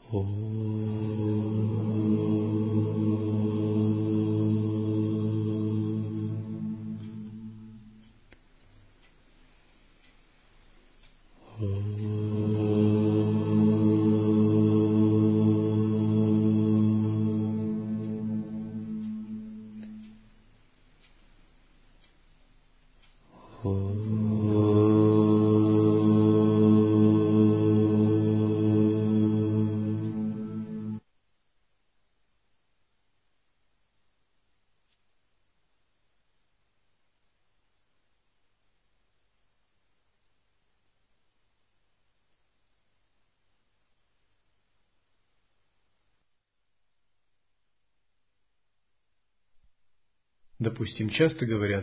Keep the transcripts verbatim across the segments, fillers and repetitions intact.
Допустим, часто говорят,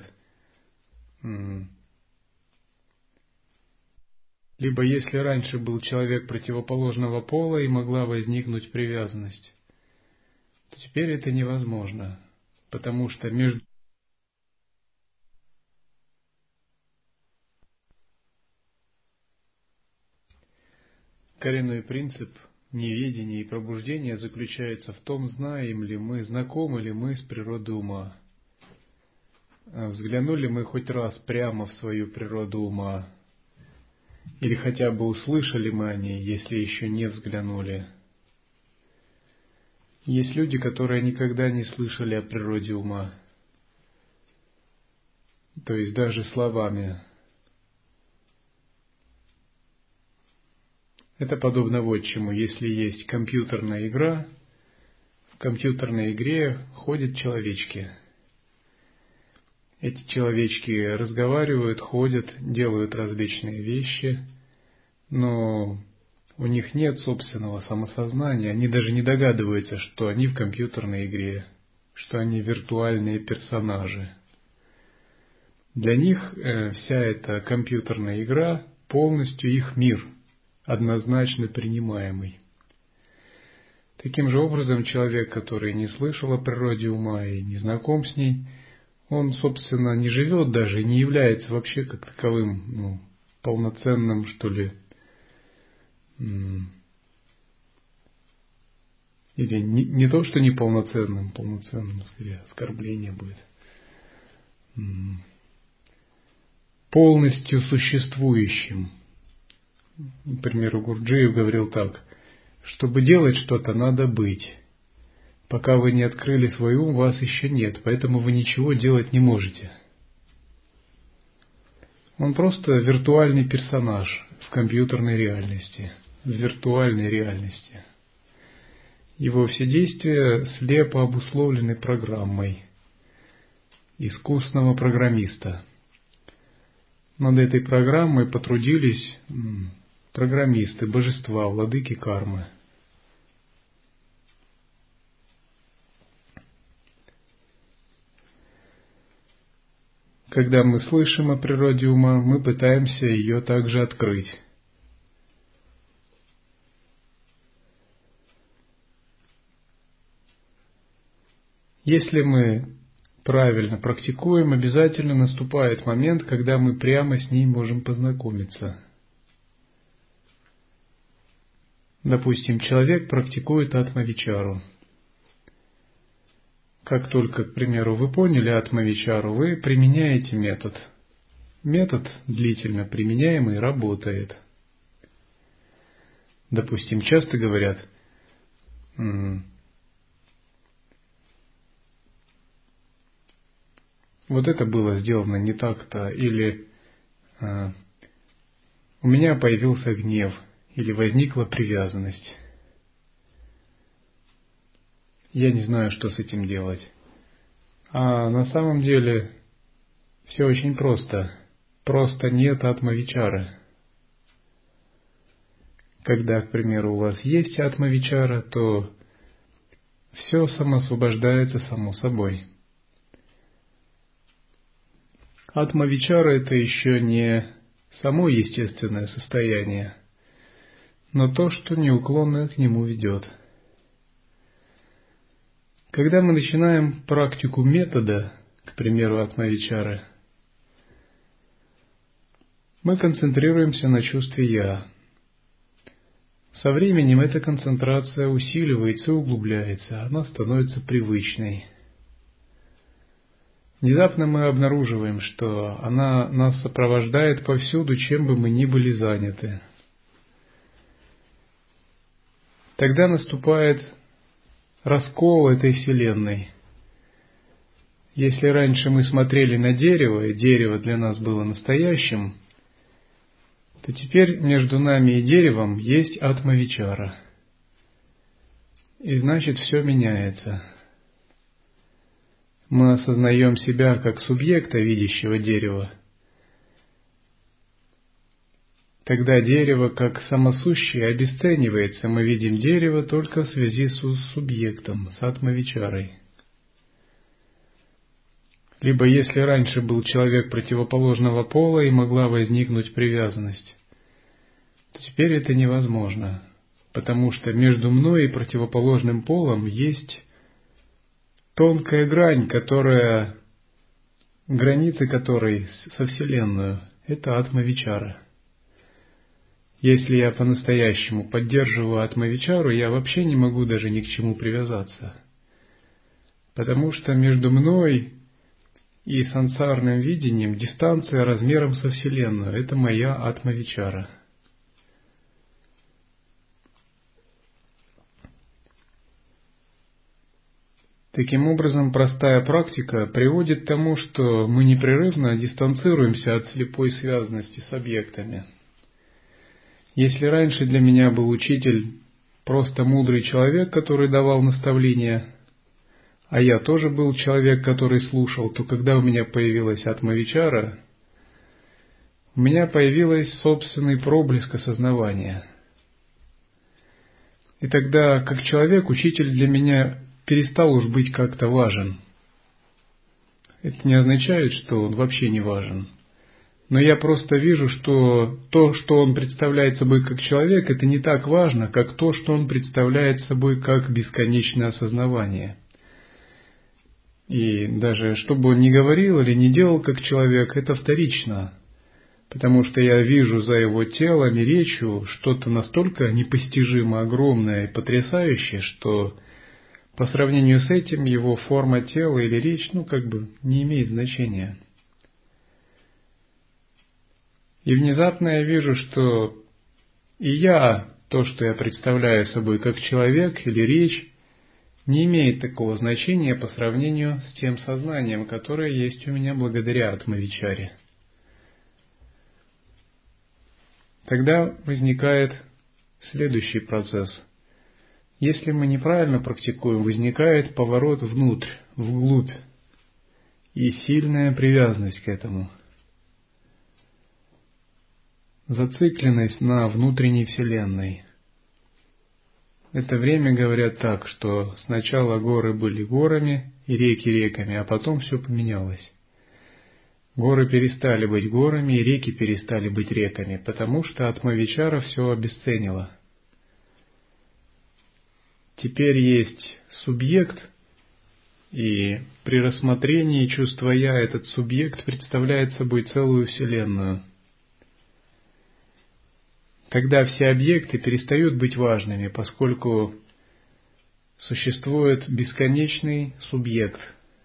либо если раньше был человек противоположного пола и могла возникнуть привязанность, то теперь это невозможно, потому что между коренной принцип неведения и пробуждения заключается в том, знаем ли мы, знакомы ли мы с природой ума. Взглянули мы хоть раз прямо в свою природу ума, или хотя бы услышали мы о ней, если еще не взглянули. Есть люди, которые никогда не слышали о природе ума, то есть даже словами. Это подобно вот чему. Если есть компьютерная игра, в компьютерной игре ходят человечки. Эти человечки разговаривают, ходят, делают различные вещи, но у них нет собственного самосознания, они даже не догадываются, что они в компьютерной игре, что они виртуальные персонажи. Для них э, вся эта компьютерная игра полностью их мир, однозначно принимаемый. Таким же образом, человек, который не слышал о природе ума и не знаком с ней, он, собственно, не живет даже, не является вообще как таковым, ну, полноценным, что ли, или не, не то, что неполноценным, полноценным, скорее, оскорбление будет, полностью существующим. Например, Гурджиев говорил так: чтобы делать что-то, надо быть. Пока вы не открыли свой ум, вас еще нет, поэтому вы ничего делать не можете. Он просто виртуальный персонаж в компьютерной реальности, в виртуальной реальности. Его все действия слепо обусловлены программой искусного программиста. Над этой программой потрудились программисты, божества, владыки кармы. Когда мы слышим о природе ума, мы пытаемся ее также открыть. Если мы правильно практикуем, обязательно наступает момент, когда мы прямо с ней можем познакомиться. Допустим, человек практикует атма-вичару. Как только, к примеру, вы поняли атма-вичару, вы применяете метод. Метод, длительно применяемый, работает. Допустим, часто говорят, вот это было сделано не так-то, или у меня появился гнев, или возникла привязанность. Я не знаю, что с этим делать. А на самом деле все очень просто. Просто нет атма-вичары. Когда, к примеру, у вас есть атма-вичара, то все самоосвобождается само собой. Атма-вичара — это еще не само естественное состояние, но то, что неуклонно к нему ведет. Когда мы начинаем практику метода, к примеру, атма-вичары, мы концентрируемся на чувстве «я». Со временем эта концентрация усиливается и углубляется, она становится привычной. Внезапно мы обнаруживаем, что она нас сопровождает повсюду, чем бы мы ни были заняты. Тогда наступает раскол этой Вселенной. Если раньше мы смотрели на дерево, и дерево для нас было настоящим, то теперь между нами и деревом есть атма-вичара. И значит, все меняется. Мы осознаем себя как субъекта, видящего дерево. Тогда дерево, как самосущее, обесценивается. Мы видим дерево только в связи с субъектом, с атма-вичарой. Либо если раньше был человек противоположного пола и могла возникнуть привязанность, то теперь это невозможно, потому что между мной и противоположным полом есть тонкая грань, которая, границы которой со Вселенной, это атма-вичара. Если я по-настоящему поддерживаю атма-вичару, я вообще не могу даже ни к чему привязаться, потому что между мной и сансарным видением дистанция размером со Вселенной, это моя атма-вичара. Таким образом, простая практика приводит к тому, что мы непрерывно дистанцируемся от слепой связанности с объектами. Если раньше для меня был учитель просто мудрый человек, который давал наставления, а я тоже был человек, который слушал, то когда у меня появилась атма-вичара, у меня появился собственный проблеск осознавания. И тогда, как человек, учитель для меня перестал уж быть как-то важен. Это не означает, что он вообще не важен. Но я просто вижу, что то, что он представляет собой как человек, это не так важно, как то, что он представляет собой как бесконечное осознавание. И даже что бы он ни говорил или не делал как человек, это вторично. Потому что я вижу за его телом и речью что-то настолько непостижимо огромное и потрясающее, что по сравнению с этим его форма тела или речь, ну, как бы не имеет значения. И внезапно я вижу, что и я, то, что я представляю собой как человек или речь, не имеет такого значения по сравнению с тем сознанием, которое есть у меня благодаря атма-вичаре. Тогда возникает следующий процесс. Если мы неправильно практикуем, возникает поворот внутрь, вглубь, и сильная привязанность к этому. Зацикленность на внутренней Вселенной. Это время говорят так, что сначала горы были горами и реки реками, а потом все поменялось. Горы перестали быть горами и реки перестали быть реками, потому что атма-вичара все обесценила. Теперь есть субъект, и при рассмотрении чувства «я» этот субъект представляет собой целую Вселенную. Тогда все объекты перестают быть важными, поскольку существует бесконечный субъект.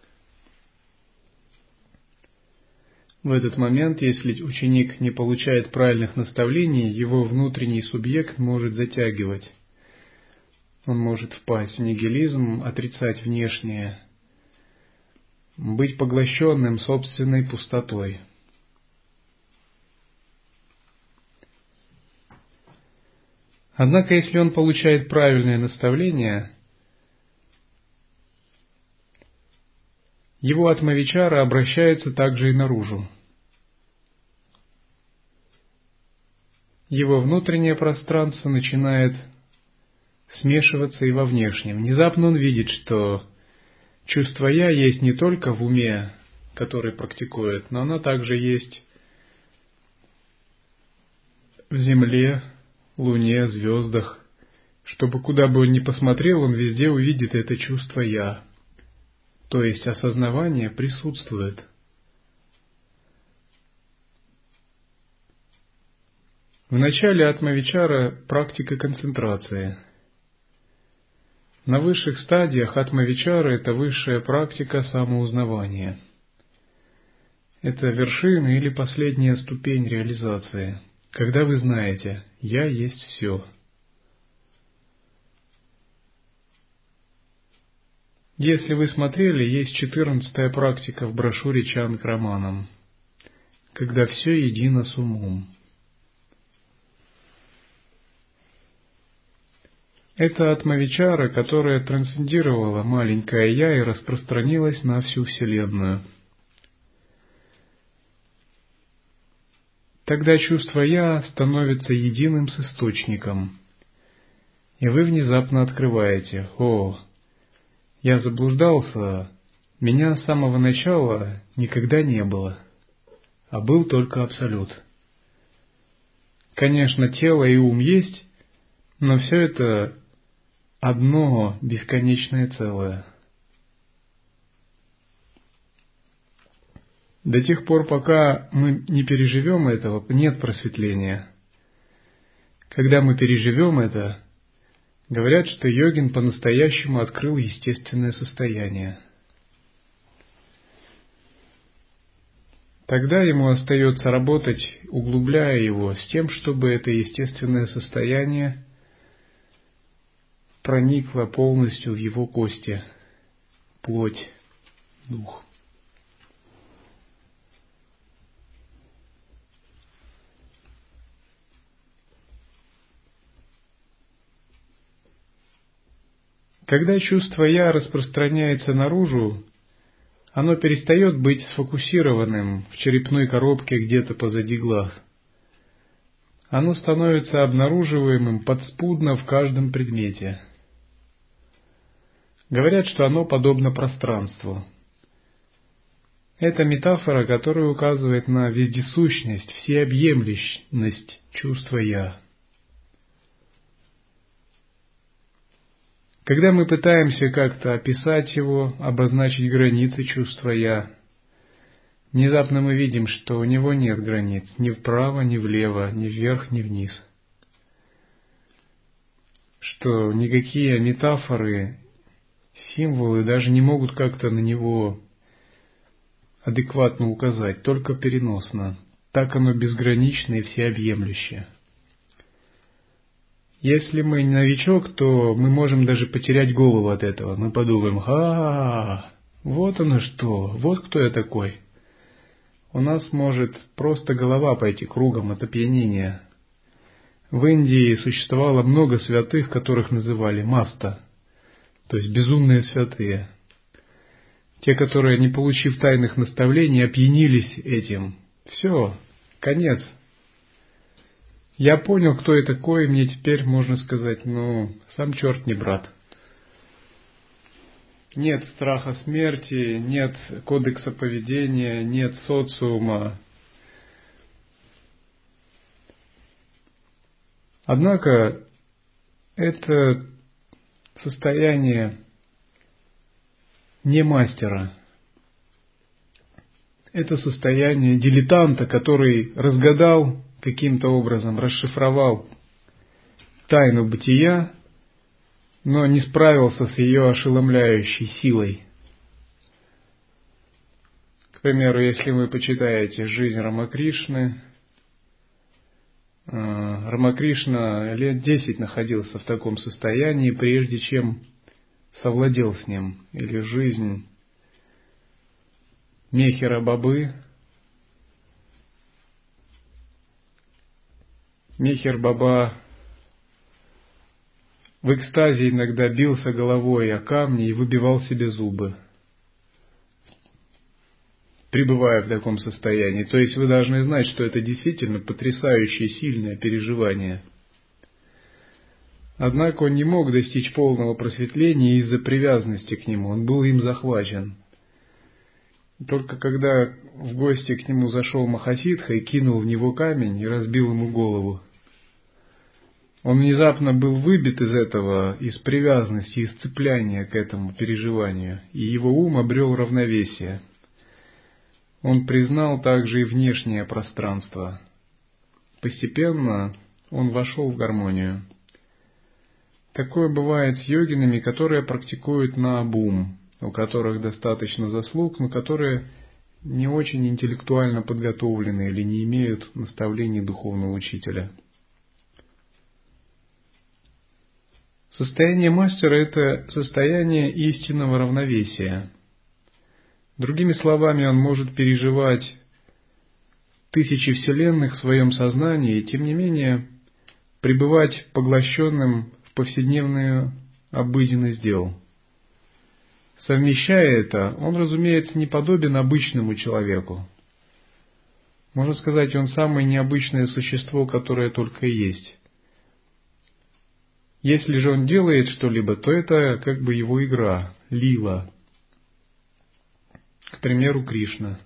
В этот момент, если ученик не получает правильных наставлений, его внутренний субъект может затягивать. Он может впасть в нигилизм, отрицать внешнее, быть поглощенным собственной пустотой. Однако, если он получает правильное наставление, его атма-вичара обращается также и наружу. Его внутреннее пространство начинает смешиваться и во внешнем. Внезапно он видит, что чувство «я» есть не только в уме, который практикует, но оно также есть в земле, луне, звездах. Чтобы куда бы он ни посмотрел, он везде увидит это чувство «я». То есть осознавание присутствует. В начале атма-вичара практика концентрации. На высших стадиях атма-вичара это высшая практика самоузнавания. Это вершина или последняя ступень реализации, когда вы знаете «я есть все». Если вы смотрели, есть четырнадцатая практика в брошюре Чан к романам, когда все едино с умом. Это атма-вичара, которая трансцендировала маленькое «я» и распространилась на всю Вселенную. Тогда чувство «я» становится единым с источником, и вы внезапно открываете: «О, я заблуждался, меня с самого начала никогда не было, а был только Абсолют». Конечно, тело и ум есть, но все это одно бесконечное целое. До тех пор, пока мы не переживем этого, нет просветления. Когда мы переживем это, говорят, что йогин по-настоящему открыл естественное состояние. Тогда ему остается работать, углубляя его, с тем, чтобы это естественное состояние проникло полностью в его кости, плоть, дух. Когда чувство «я» распространяется наружу, оно перестает быть сфокусированным в черепной коробке где-то позади глаз. Оно становится обнаруживаемым подспудно в каждом предмете. Говорят, что оно подобно пространству. Это метафора, которая указывает на вездесущность, всеобъемлющность чувства «я». Когда мы пытаемся как-то описать его, обозначить границы чувства «я», внезапно мы видим, что у него нет границ ни вправо, ни влево, ни вверх, ни вниз. Что никакие метафоры, символы даже не могут как-то на него адекватно указать, только переносно. Так оно безгранично и всеобъемлюще. Если мы не новичок, то мы можем даже потерять голову от этого. Мы подумаем: «А, вот оно что, вот кто я такой». У нас может просто голова пойти кругом от опьянения. В Индии существовало много святых, которых называли маста, то есть безумные святые. Те, которые, не получив тайных наставлений, опьянились этим. Все, конец. Я понял, кто я такой, и мне теперь можно сказать: ну, сам черт не брат. Нет страха смерти, нет кодекса поведения, нет социума. Однако это состояние не мастера. Это состояние дилетанта, который разгадал каким-то образом, расшифровал тайну бытия, но не справился с ее ошеломляющей силой. К примеру, если вы почитаете жизнь Рамакришны, Рамакришна лет десять находился в таком состоянии, прежде чем совладел с ним. Или жизнь Мехера Бабы. Мехер Баба в экстазе иногда бился головой о камни и выбивал себе зубы, пребывая в таком состоянии. То есть вы должны знать, что это действительно потрясающее сильное переживание. Однако он не мог достичь полного просветления из-за привязанности к нему, он был им захвачен. Только когда в гости к нему зашел Махасидха и кинул в него камень и разбил ему голову, он внезапно был выбит из этого, из привязанности, из цепляния к этому переживанию, и его ум обрел равновесие. Он признал также и внешнее пространство. постепенно он вошел в гармонию. Такое бывает с йогинами, которые практикуют наобум, у которых достаточно заслуг, но которые не очень интеллектуально подготовлены или не имеют наставлений духовного учителя. Состояние мастера – это состояние истинного равновесия. Другими словами, он может переживать тысячи вселенных в своем сознании и, тем не менее, пребывать поглощенным в повседневную обыденность дел. Совмещая это, он, разумеется, не подобен обычному человеку. Можно сказать, он самое необычное существо, которое только и есть. Если же он делает что-либо, то это как бы его игра, лила. К примеру, Кришна.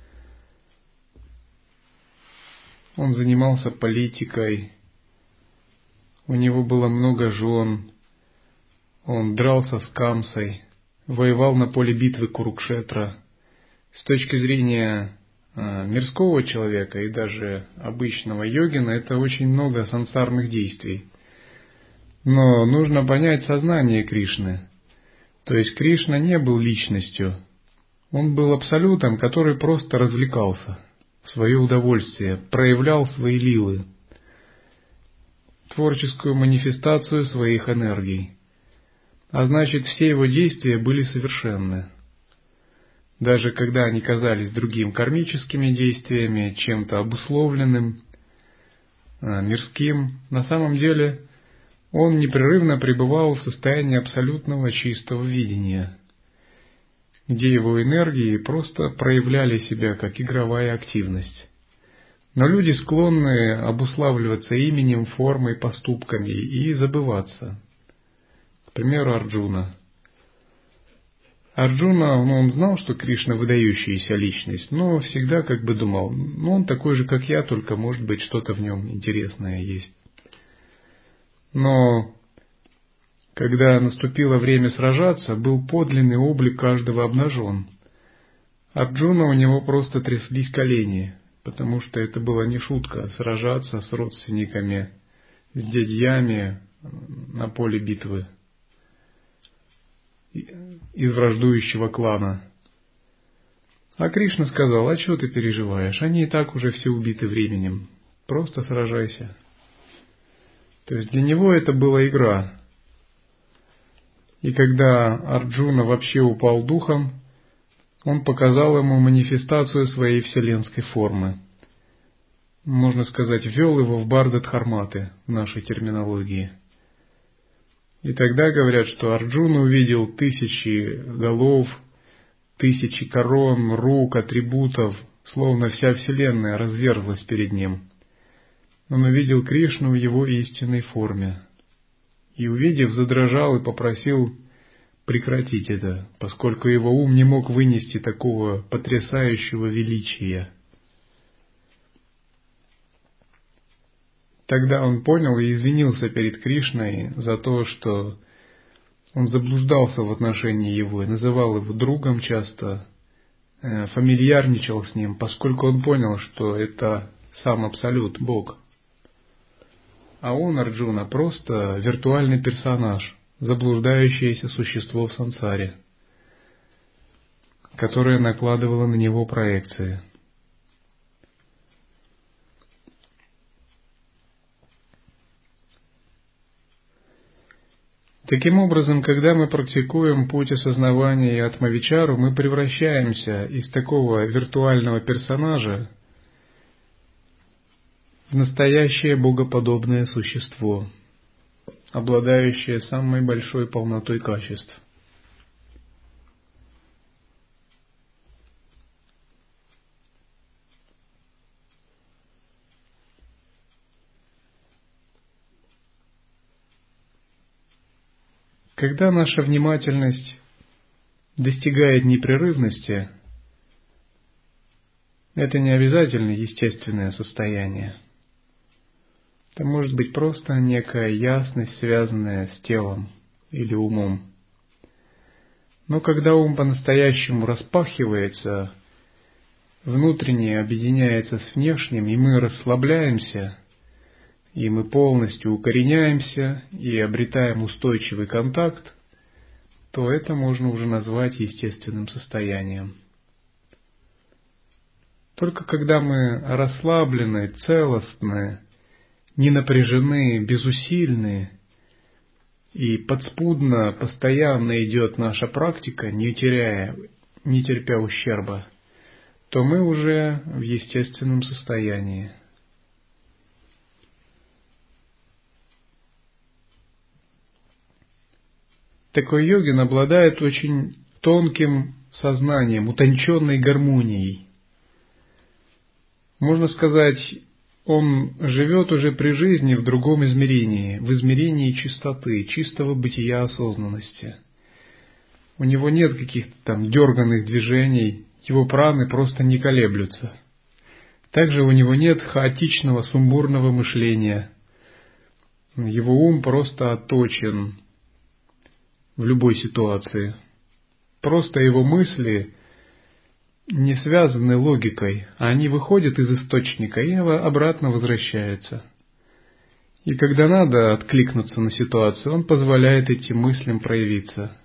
Он занимался политикой, у него было много жен, он дрался с Камсой, воевал на поле битвы Курукшетра. С точки зрения э, мирского человека и даже обычного йогина, это очень много сансарных действий. Но нужно понять сознание Кришны. То есть Кришна не был личностью. Он был абсолютом, который просто развлекался в свое удовольствие, проявлял свои лилы, творческую манифестацию своих энергий. А значит, все его действия были совершенны. Даже когда они казались другим кармическими действиями, чем-то обусловленным, мирским, на самом деле он непрерывно пребывал в состоянии абсолютного чистого видения, где его энергии просто проявляли себя как игровая активность. Но люди склонны обуславливаться именем, формой, поступками и забываться. К примеру, Арджуна. Арджуна, ну, он знал, что Кришна выдающаяся личность, но всегда как бы думал, ну, он такой же, как я, только, может быть, что-то в нем интересное есть. Но когда наступило время сражаться, был подлинный облик каждого обнажен. Арджуна, у него просто тряслись колени, потому что это была не шутка — сражаться с родственниками, с дядьями на поле битвы из враждующего клана. А Кришна сказал: а чего ты переживаешь? Они и так уже все убиты временем. Просто сражайся. То есть для него это была игра. И когда Арджуна вообще упал духом, он показал ему манифестацию своей вселенской формы. Можно сказать, ввел его в Бардха-Дхарматы в нашей терминологии. И тогда говорят, что Арджуна увидел тысячи голов, тысячи корон, рук, атрибутов, словно вся вселенная разверзлась перед ним. Он увидел Кришну в его истинной форме. И, увидев, задрожал и попросил прекратить это, поскольку его ум не мог вынести такого потрясающего величия. Тогда он понял и извинился перед Кришной за то, что он заблуждался в отношении его и называл его другом часто, фамильярничал с ним, поскольку он понял, что это сам Абсолют, Бог. А он, Арджуна, просто виртуальный персонаж, заблуждающееся существо в сансаре, которое накладывало на него проекции. Таким образом, когда мы практикуем путь осознавания и атмавичару, мы превращаемся из такого виртуального персонажа в настоящее богоподобное существо, обладающее самой большой полнотой качеств. Когда наша внимательность достигает непрерывности, это не обязательно естественное состояние. Это может быть просто некая ясность, связанная с телом или умом. Но когда ум по-настоящему распахивается, внутреннее объединяется с внешним, и мы расслабляемся, и мы полностью укореняемся и обретаем устойчивый контакт, то это можно уже назвать естественным состоянием. Только когда мы расслаблены, целостны, не напряжены, безусильны, и подспудно, постоянно идет наша практика, не теряя, не терпя ущерба, то мы уже в естественном состоянии. Такой йогин обладает очень тонким сознанием, утонченной гармонией. Можно сказать, он живет уже при жизни в другом измерении, в измерении чистоты, чистого бытия осознанности. У него нет каких-то там дерганных движений, его праны просто не колеблются. Также у него нет хаотичного, сумбурного мышления. Его ум просто отточен в любой ситуации. Просто его мысли не связаны логикой, а они выходят из источника и обратно возвращаются. И когда надо откликнуться на ситуацию, он позволяет этим мыслям проявиться.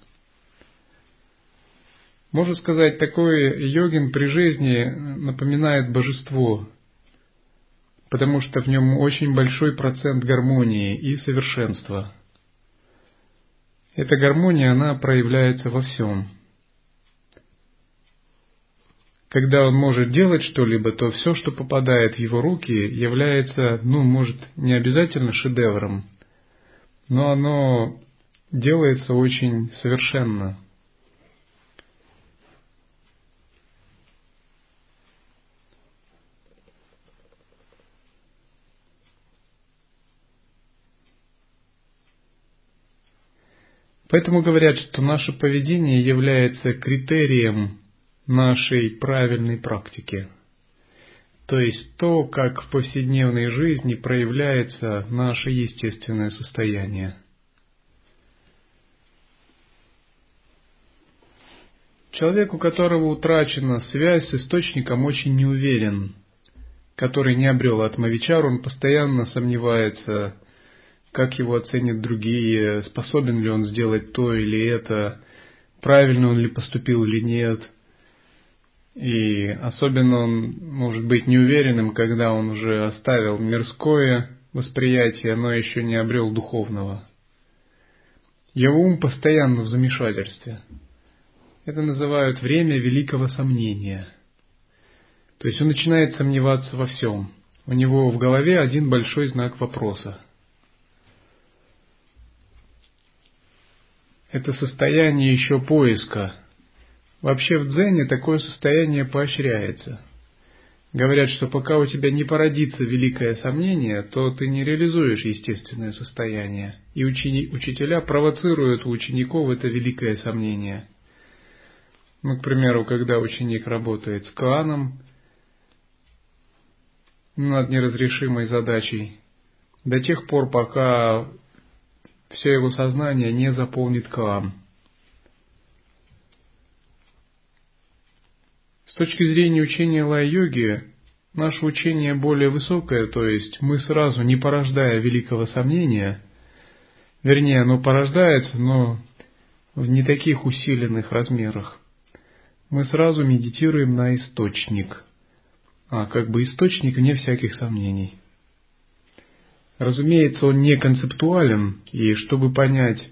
Можно сказать, такой йогин при жизни напоминает божество, потому что в нем очень большой процент гармонии и совершенства. Эта гармония, она проявляется во всем. Когда он может делать что-либо, то все, что попадает в его руки, является, ну, может, не обязательно шедевром, но оно делается очень совершенно. Поэтому говорят, что наше поведение является критерием нашей правильной практики. То есть то, как в повседневной жизни проявляется наше естественное состояние. Человек, у которого утрачена связь с источником, очень неуверен, который не обрел атмавичару, он постоянно сомневается, как его оценят другие, способен ли он сделать то или это, правильно он ли поступил или нет. И особенно он может быть неуверенным, когда он уже оставил мирское восприятие, но еще не обрел духовного. Его ум постоянно в замешательстве. Это называют время великого сомнения. То есть он начинает сомневаться во всем. У него в голове один большой знак вопроса. Это состояние еще поиска. Вообще в дзене такое состояние поощряется. Говорят, что пока у тебя не породится великое сомнение, то ты не реализуешь естественное состояние. И учени, учителя провоцируют у учеников это великое сомнение. Ну, к примеру, когда ученик работает с коаном над неразрешимой задачей, до тех пор, пока все его сознание не заполнит коан. С точки зрения учения лай-йоги, наше учение более высокое, то есть мы сразу, не порождая великого сомнения, вернее, оно порождается, но в не таких усиленных размерах, мы сразу медитируем на источник, а как бы источник вне всяких сомнений. Разумеется, он не концептуален, и чтобы понять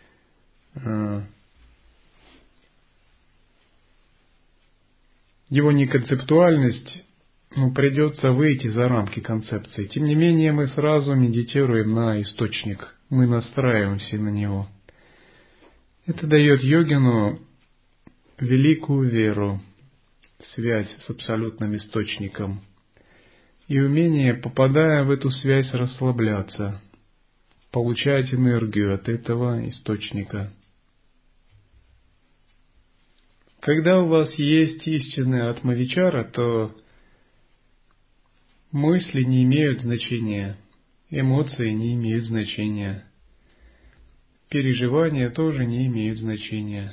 его неконцептуальность, ну, придется выйти за рамки концепции. Тем не менее, мы сразу медитируем на источник, мы настраиваемся на него. Это дает йогину великую веру, связь с абсолютным источником и умение, попадая в эту связь, расслабляться, получать энергию от этого источника. Когда у вас есть истинная атмавичара, то мысли не имеют значения, эмоции не имеют значения, переживания тоже не имеют значения.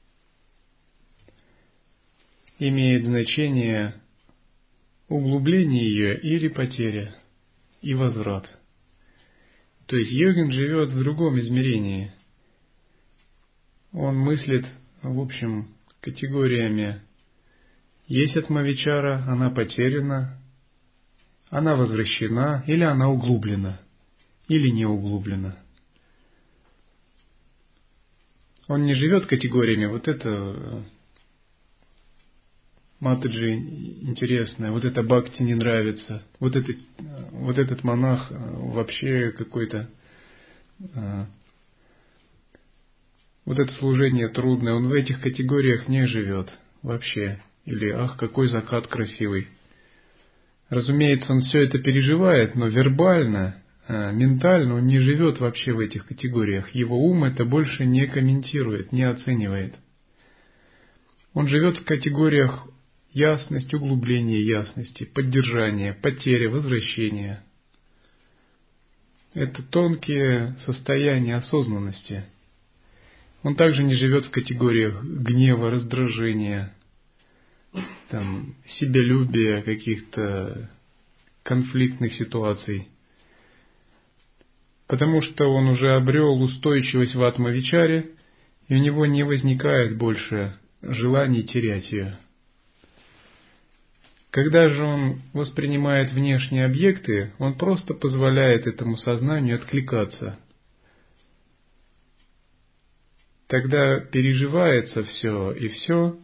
Имеет значение углубление ее или потеря и возврат. То есть йогин живет в другом измерении. Он мыслит, в общем, категориями. Есть атмавичара, она потеряна, она возвращена, или она углублена, или не углублена. Он не живет категориями, вот это Матаджи интересное, вот это бхакти не нравится, вот, это, вот этот монах вообще какой-то, вот это служение трудное, он в этих категориях не живет вообще. Или ах, какой закат красивый. Разумеется, он все это переживает, но вербально, ментально он не живет вообще в этих категориях. Его ум это больше не комментирует, не оценивает. Он живет в категориях ясность, углубление ясности, поддержание, потеря, возвращение. Это тонкие состояния осознанности. Он также не живет в категориях гнева, раздражения, там, себялюбия, каких-то конфликтных ситуаций. Потому что он уже обрел устойчивость в атмавичаре, и у него не возникает больше желаний терять ее. Когда же он воспринимает внешние объекты, он просто позволяет этому сознанию откликаться. Тогда переживается все, и все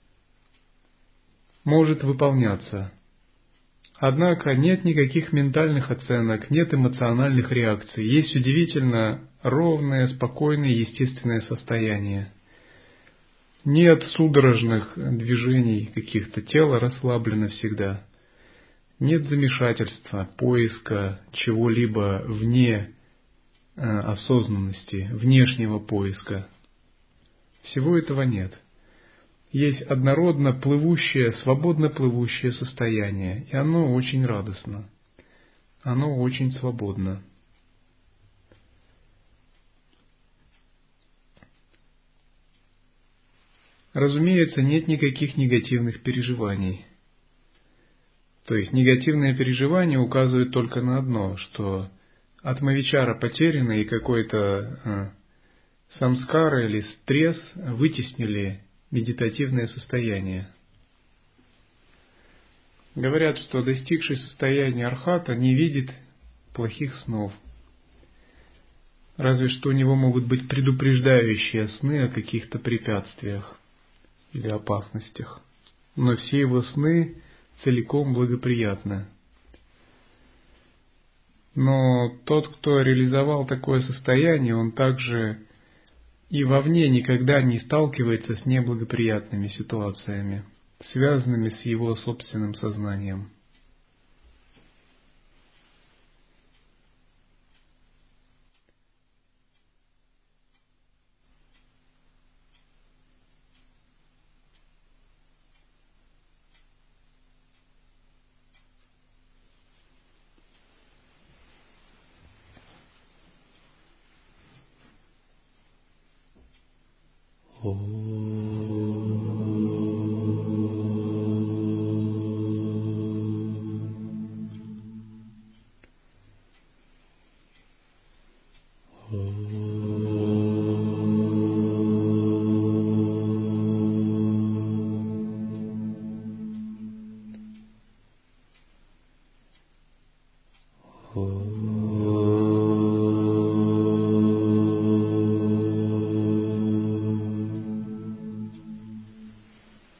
может выполняться. Однако нет никаких ментальных оценок, нет эмоциональных реакций. Есть удивительно ровное, спокойное, естественное состояние. Нет судорожных движений каких-то, тело расслаблено всегда. Нет замешательства, поиска чего-либо вне э, осознанности, внешнего поиска. Всего этого нет. Есть однородно плывущее, свободно плывущее состояние, и оно очень радостно. Оно очень свободно. Разумеется, нет никаких негативных переживаний. То есть негативные переживания указывают только на одно, что атмавичара потеряна и какой-то э, самскара или стресс вытеснили медитативное состояние. Говорят, что достигший состояния архата не видит плохих снов. Разве что у него могут быть предупреждающие сны о каких-то препятствиях или опасностях. Но все его сны целиком благоприятны. Но тот, кто реализовал такое состояние, он также и вовне никогда не сталкивается с неблагоприятными ситуациями, связанными с его собственным сознанием. Oh.